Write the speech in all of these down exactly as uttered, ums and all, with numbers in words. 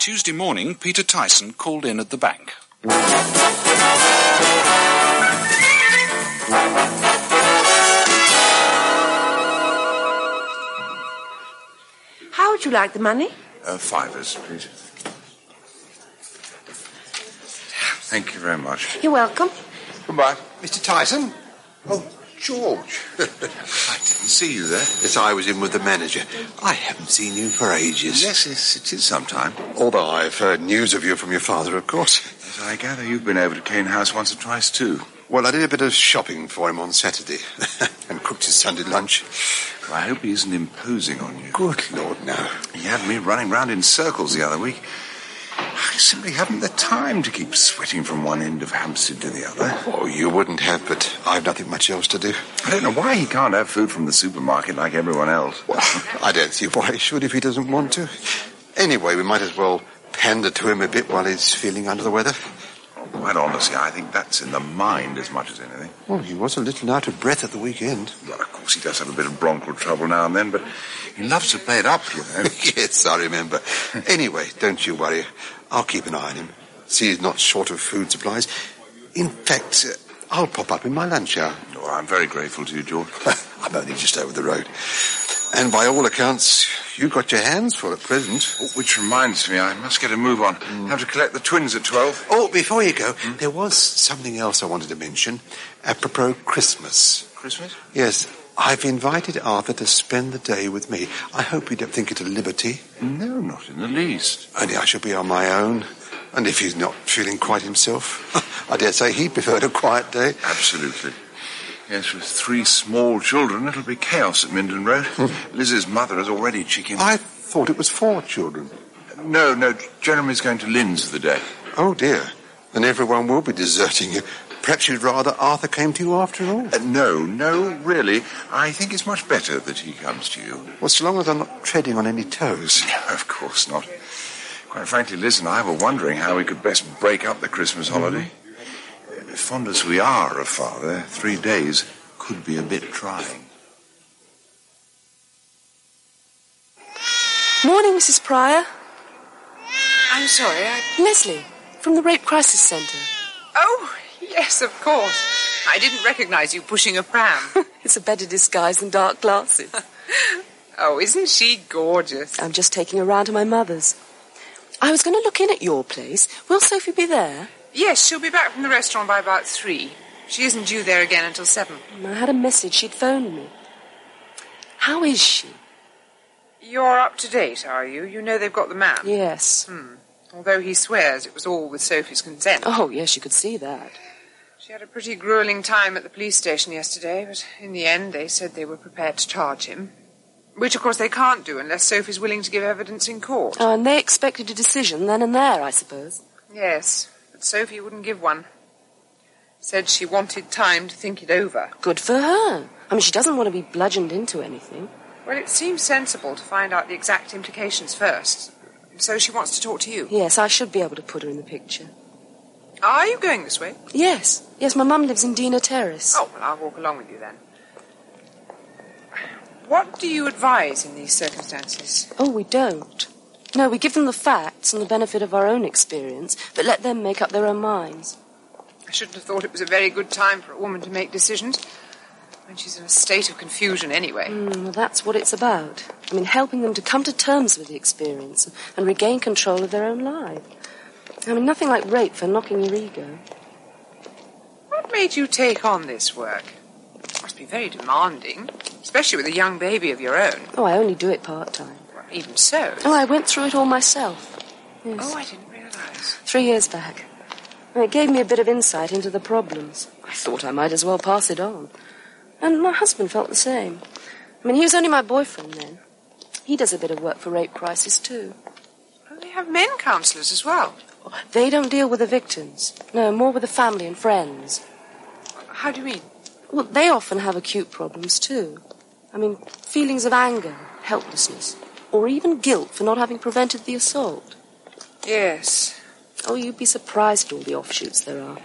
Tuesday morning, Peter Tyson called in at the bank. How would you like the money? Uh, fivers, please. Thank you very much. You're welcome. Goodbye. Mister Tyson? Oh, George. I didn't see you there. Yes, I was in with the manager. I haven't seen you for ages. Yes, yes, it is some time. Although I've heard news of you from your father, of course. Yes, I gather you've been over to Cane House once or twice, too. Well, I did a bit of shopping for him on Saturday and cooked his Sunday lunch. Well, I hope he isn't imposing on you. Good Lord, no. He had me running round in circles the other week. I simply haven't the time to keep sweating from one end of Hampstead to the other. Oh, you wouldn't have, but I've nothing much else to do. I don't know why he can't have food from the supermarket like everyone else. Well, I don't see why he should if he doesn't want to. Anyway, we might as well pander to him a bit while he's feeling under the weather. Quite honestly, I think that's in the mind as much as anything. Well, he was a little out of breath at the weekend. Well, of course, he does have a bit of bronchial trouble now and then, but he loves to play it up, you know. Yes, I remember. Anyway, don't you worry. I'll keep an eye on him. See he's not short of food supplies. In fact, uh, I'll pop up in my lunch hour. Oh, I'm very grateful to you, George. I'm only just over the road. And by all accounts, you've got your hands full at present. Oh, which reminds me, I must get a move on. Mm. Have to collect the twins at twelve. Oh, before you go, mm? there was something else I wanted to mention. Apropos Christmas. Christmas? Yes. I've invited Arthur to spend the day with me. I hope you don't think it a liberty. No, not in the least. Only I shall be on my own. And if he's not feeling quite himself, I dare say he'd prefer a quiet day. Absolutely. Yes, with three small children, it'll be chaos at Minden Road. Liz's mother has already chickened. I thought it was four children. No, no, Jeremy's going to Lynn's for the day. Oh, dear. Then everyone will be deserting you. Perhaps you'd rather Arthur came to you after all? Uh, no, no, really. I think it's much better that he comes to you. Well, so long as I'm not treading on any toes. No, of course not. Quite frankly, Liz and I were wondering how we could best break up the Christmas holiday. Mm-hmm. Uh, fond as we are of Father, three days could be a bit trying. Morning, Missus Pryor. I'm sorry, I... Leslie, from the Rape Crisis Centre. Oh, yes, of course. I didn't recognise you pushing a pram. It's a better disguise than dark glasses. Oh, isn't she gorgeous? I'm just taking her round to my mother's. I was going to look in at your place. Will Sophie be there? Yes, she'll be back from the restaurant by about three. She isn't due there again until seven. I had a message. She'd phoned me. How is she? You're up to date, are you? You know they've got the man? Yes. Hmm. Although he swears it was all with Sophie's consent. Oh, yes, you could see that. She had a pretty gruelling time at the police station yesterday, but in the end they said they were prepared to charge him. Which, of course, they can't do unless Sophie's willing to give evidence in court. Oh, and they expected a decision then and there, I suppose. Yes, but Sophie wouldn't give one. Said she wanted time to think it over. Good for her. I mean, she doesn't want to be bludgeoned into anything. Well, it seems sensible to find out the exact implications first. So she wants to talk to you? Yes, I should be able to put her in the picture. Are you going this way? Yes. Yes, my mum lives in Dina Terrace. Oh, well, I'll walk along with you then. What do you advise in these circumstances? Oh, we don't. No, we give them the facts and the benefit of our own experience, but let them make up their own minds. I shouldn't have thought it was a very good time for a woman to make decisions, when she's in a state of confusion anyway. Mm, well, that's what it's about. I mean, helping them to come to terms with the experience and regain control of their own life. I mean, nothing like rape for knocking your ego. What made you take on this work? It must be very demanding, especially with a young baby of your own. Oh, I only do it part-time. Well, even so. Oh, I went through it all myself. Yes. Oh, I didn't realise. Three years back. And it gave me a bit of insight into the problems. I thought I might as well pass it on. And my husband felt the same. I mean, he was only my boyfriend then. He does a bit of work for Rape Crisis, too. Oh, they have men counsellors as well. They don't deal with the victims. No, more with the family and friends. How do you mean? Well, they often have acute problems, too. I mean, feelings of anger, helplessness, or even guilt for not having prevented the assault. Yes. Oh, you'd be surprised at all the offshoots there are.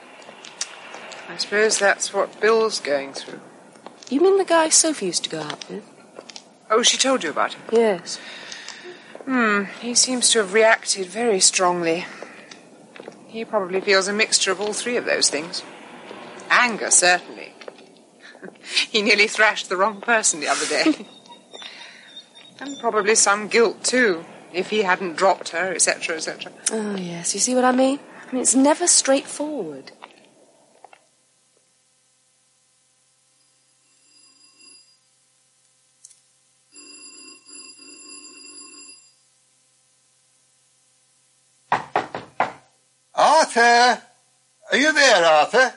I suppose that's what Bill's going through. You mean the guy Sophie used to go out with? Oh, she told you about him? Yes. Hmm, he seems to have reacted very strongly. He probably feels a mixture of all three of those things. Anger, certainly. He nearly thrashed the wrong person the other day. And probably some guilt, too, if he hadn't dropped her, et cetera, et cetera. Oh, yes, you see what I mean? I mean, it's never straightforward. Arthur! Are you there, Arthur?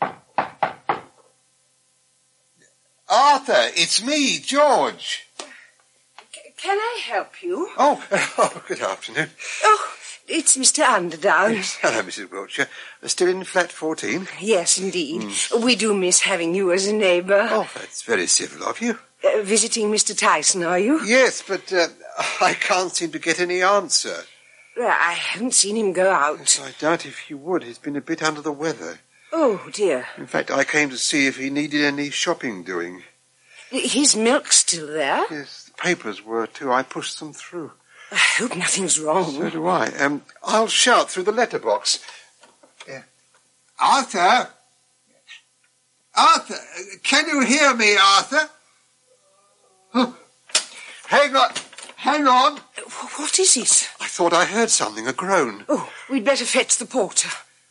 Arthur, it's me, George. C- can I help you? Oh, oh, good afternoon. Oh, it's Mister Underdown. Yes, hello, Missus Wiltshire. Still in flat fourteen? Yes, indeed. Mm. We do miss having you as a neighbour. Oh, that's very civil of you. Uh, visiting Mister Tyson, are you? Yes, but uh, I can't seem to get any answer. Uh, I haven't seen him go out. Yes, I doubt if he would. He's been a bit under the weather. Oh, dear. In fact, I came to see if he needed any shopping doing. His milk's still there? Yes, the papers were too. I pushed them through. I hope nothing's wrong. So do I. Um, I'll shout through the letterbox. Yeah. Arthur? Arthur, can you hear me, Arthur? Oh. Hang on. Hang on. What is it? I thought I heard something, a groan. Oh, we'd better fetch the porter.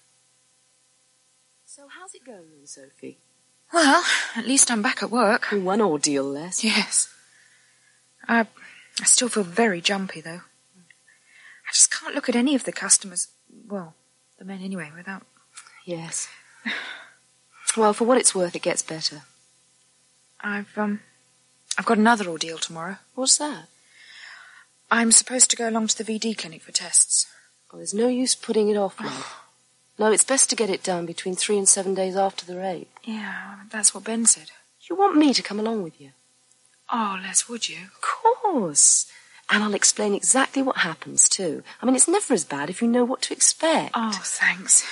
So how's it going then, Sophie? Well, at least I'm back at work. One ordeal less. Yes. I, I still feel very jumpy, though. I just can't look at any of the customers, well, the men anyway, without... Yes. Well, for what it's worth, it gets better. I've, um, I've got another ordeal tomorrow. What's that? I'm supposed to go along to the V D clinic for tests. Well, there's no use putting it off, love. No, it's best to get it done between three and seven days after the rape. Yeah, that's what Ben said. You want me to come along with you? Oh, Les, would you? Of course. And I'll explain exactly what happens, too. I mean, it's never as bad if you know what to expect. Oh, thanks.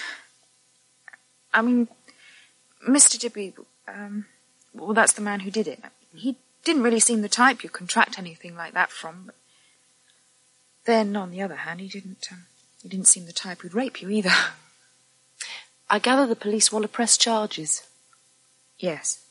I mean, Mister Dibby, um, well, that's the man who did it. He didn't really seem the type you'd contract anything like that from, but then, on the other hand, he didn't, um, he didn't seem the type who'd rape you either. I gather the police want to press charges. Yes.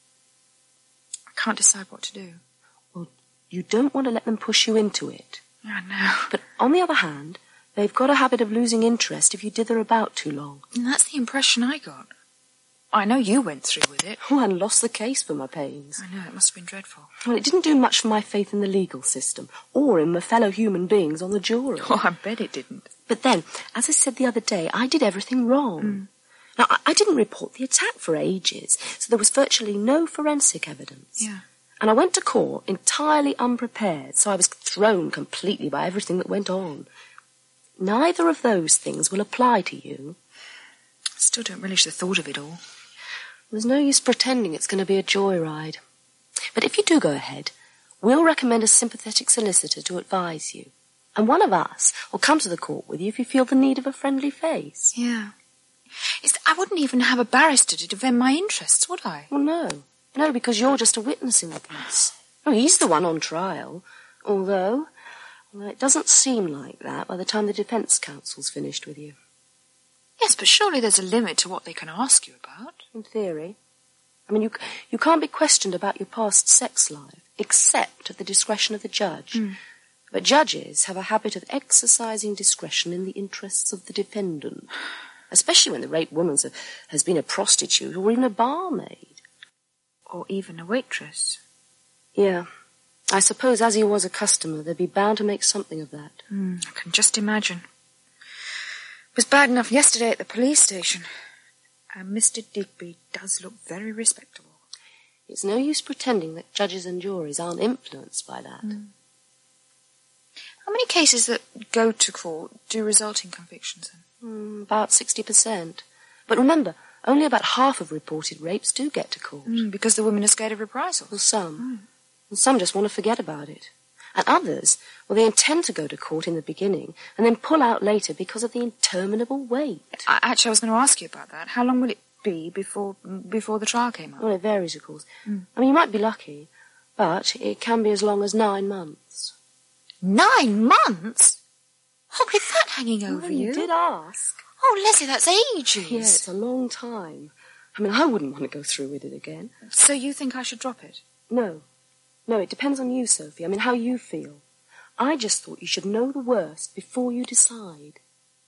I can't decide what to do. Well, you don't want to let them push you into it. I know. But on the other hand, they've got a habit of losing interest if you dither about too long. And that's the impression I got. I know you went through with it. Oh, and lost the case for my pains. I know, it must have been dreadful. Well, it didn't do much for my faith in the legal system, or in my fellow human beings on the jury. Oh, I bet it didn't. But then, as I said the other day, I did everything wrong. Mm. Now, I didn't report the attack for ages, so there was virtually no forensic evidence. Yeah. And I went to court entirely unprepared, so I was thrown completely by everything that went on. Neither of those things will apply to you. I still don't relish the thought of it all. There's no use pretending it's going to be a joyride. But if you do go ahead, we'll recommend a sympathetic solicitor to advise you. And one of us will come to the court with you if you feel the need of a friendly face. Yeah. It's, I wouldn't even have a barrister to defend my interests, would I? Well, no. No, because you're just a witness in the case. Oh, he's the one on trial. Although, well, it doesn't seem like that by the time the defence counsel's finished with you. Yes, but surely there's a limit to what they can ask you about. In theory. I mean, you, you can't be questioned about your past sex life, except at the discretion of the judge. Mm. But judges have a habit of exercising discretion in the interests of the defendant. Especially when the raped woman has been a prostitute or even a barmaid. Or even a waitress. Yeah. I suppose as he was a customer, they'd be bound to make something of that. Mm, I can just imagine. It was bad enough yesterday at the police station. And Mister Digby does look very respectable. It's no use pretending that judges and juries aren't influenced by that. Mm. How many cases that go to court do result in convictions then? Mm, about sixty percent. But remember, only about half of reported rapes do get to court. Mm, because the women are scared of reprisals. Well, some. Mm. And some just want to forget about it. And others, well, they intend to go to court in the beginning and then pull out later because of the interminable wait. I, actually, I was going to ask you about that. How long will it be before before the trial came up? Well, it varies, of course. Mm. I mean, you might be lucky, but it can be as long as nine months. Nine months? Oh, with that hanging over Well, you? you did ask. Oh, Leslie, that's ages. Yeah, it's a long time. I mean, I wouldn't want to go through with it again. So you think I should drop it? No. No, it depends on you, Sophie. I mean, how you feel. I just thought you should know the worst before you decide.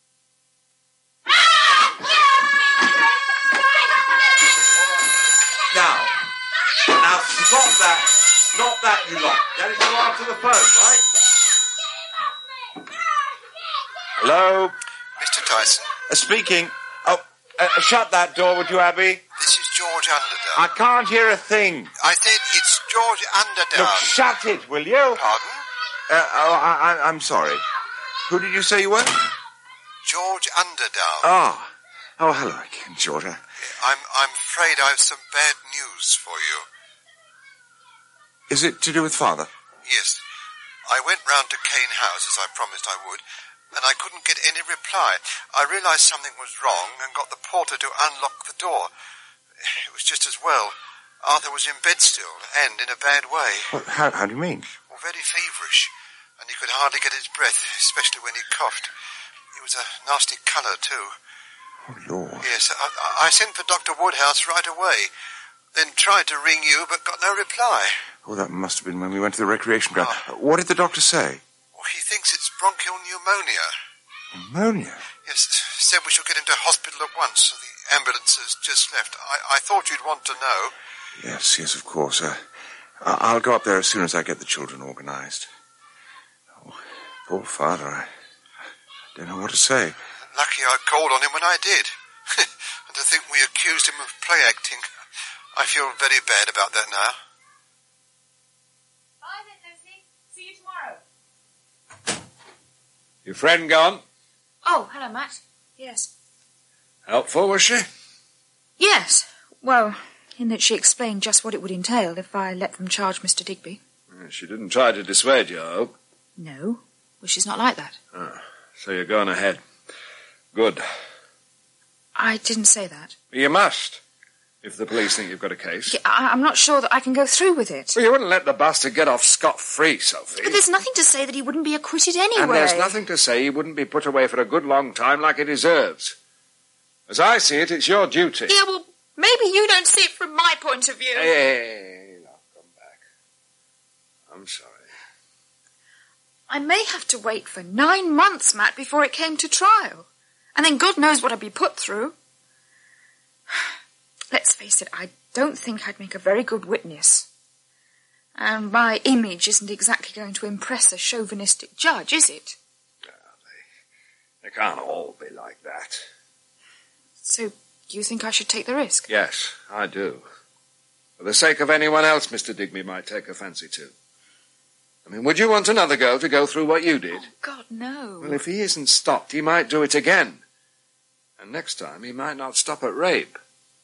Now, now stop that. Stop that, you lot. That is go answer the phone, right? Hello? Mister Tyson, Uh, speaking. Oh, uh, shut that door, would you, Abby? this is George Underdale. I can't hear a thing. I said it's George Underdale. Look, shut it, will you? Pardon? Uh, oh, I, I, I'm sorry. Who did you say you were? George Underdale. Ah. Oh, hello again, Georgia. I'm I'm afraid I've some bad news for you. Is it to do with father? Yes. I went round to Kane House as I promised I would, and I couldn't get any reply. I realized something was wrong and got the porter to unlock the door. It was just as well. Arthur was in bed still, and in a bad way. Well, how, how do you mean? Well, very feverish, and he could hardly get his breath, especially when he coughed. It was a nasty colour, too. Oh, Lord. Yes, I, I sent for Doctor Woodhouse right away, then tried to ring you, but got no reply. Oh, that must have been when we went to the recreation ground. Oh. What did the doctor say? Well, he thinks it's bronchial pneumonia. Pneumonia? Yes, said we should get him to hospital at once. The ambulance has just left. I, I thought you'd want to know. Yes, yes, of course. Uh, I'll go up there as soon as I get the children organised. Oh, poor father. I, I don't know what to say. Lucky I called on him when I did. And to think we accused him of play acting. I feel very bad about that now. Bye then, Leslie. See you tomorrow. Your friend gone? Oh, hello, Matt. Yes. Helpful, was she? Yes. Well, in that she explained just what it would entail if I let them charge Mister Digby. She didn't try to dissuade you, I hope. No. Well, she's not like that. Ah, so you're going ahead. Good. I didn't say that. You must, if the police think you've got a case. Yeah, I, I'm not sure that I can go through with it. Well, you wouldn't let the bastard get off scot-free, Sophie. But there's nothing to say that he wouldn't be acquitted anyway. And there's nothing to say he wouldn't be put away for a good long time like he deserves. As I see it, it's your duty. Yeah, well, maybe you don't see it from my point of view. Hey, hey, hey, now come back. I'm sorry. I may have to wait for nine months, Matt, before it came to trial. And then God knows what I'd be put through. Let's face it, I don't think I'd make a very good witness. And my image isn't exactly going to impress a chauvinistic judge, is it? No, they, they can't all be like that. So, do you think I should take the risk? Yes, I do. For the sake of anyone else Mister Digby might take a fancy to. I mean, would you want another girl to go through what you did? Oh, God, no. Well, if he isn't stopped, he might do it again. And next time, he might not stop at rape.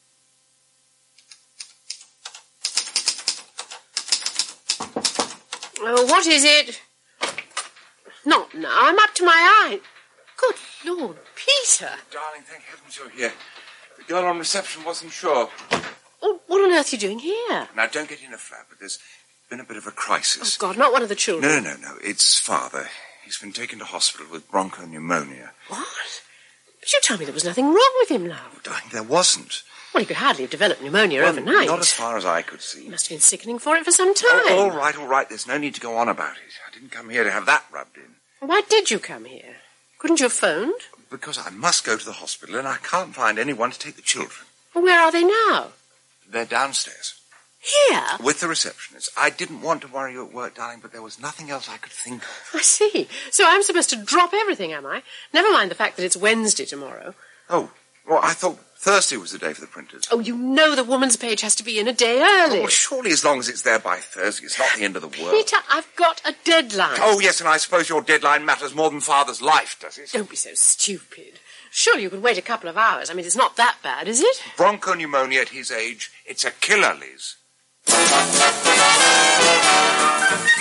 Oh, what is it? Not now. I'm up to my eye. Good Lord, Peter. Darling, thank heavens you're here. The girl on reception wasn't sure. Oh, what on earth are you doing here? Now, don't get in a flap, but there's been a bit of a crisis. Oh, God, not one of the children. No, no, no, no. It's father. He's been taken to hospital with bronchopneumonia. What? But you told me there was nothing wrong with him, love. Oh, darling, there wasn't. Well, he could hardly have developed pneumonia Well, overnight. Not as far as I could see. He must have been sickening for it for some time. Oh, all right, all right. There's no need to go on about it. I didn't come here to have that rubbed in. Why did you come here? Couldn't you have phoned? Because I must go to the hospital and I can't find anyone to take the children. Well, where are they now? They're downstairs. Here? With the receptionist. I didn't want to worry you at work, darling, but there was nothing else I could think of. I see. So I'm supposed to drop everything, am I? Never mind the fact that it's Wednesday tomorrow. Oh, well, I thought Thursday was the day for the printers. Oh, you know the woman's page has to be in a day early. Oh, well, surely as long as it's there by Thursday, it's not the end of the world. Peter, I've got a deadline. Oh, yes, and I suppose your deadline matters more than father's life, does it? Don't be so stupid. Surely you could wait a couple of hours. I mean, it's not that bad, is it? Bronchopneumonia at his age, it's a killer, Liz.